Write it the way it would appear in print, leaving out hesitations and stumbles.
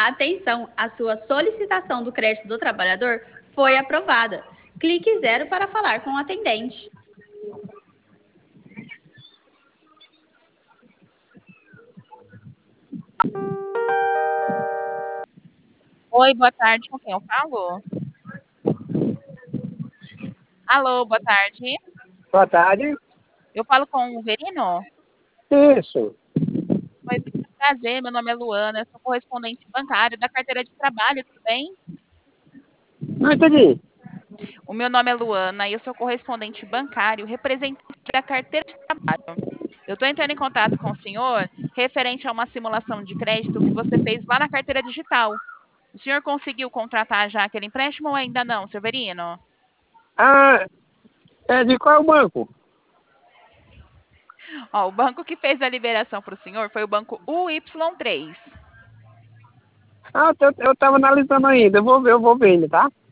Atenção, a sua solicitação do crédito do trabalhador foi aprovada. Clique 0 para falar com o atendente. Oi, boa tarde, com quem eu falo? Alô, boa tarde. Boa tarde. Eu falo com o Verino? Isso. Oi, Verino, prazer, meu nome é Luana, eu sou correspondente bancário da carteira de trabalho, tudo bem? Não entendi. O meu nome é Luana e eu sou correspondente bancário, representante da carteira de trabalho. Eu estou entrando em contato com o senhor referente a uma simulação de crédito que você fez lá na carteira digital. O senhor conseguiu contratar já aquele empréstimo ou ainda não, seu Verino? Ah, é de qual banco? Ó, o banco que fez a liberação para o senhor foi o banco UY3. Ah, eu tava analisando ainda. Eu vou ver ainda, tá?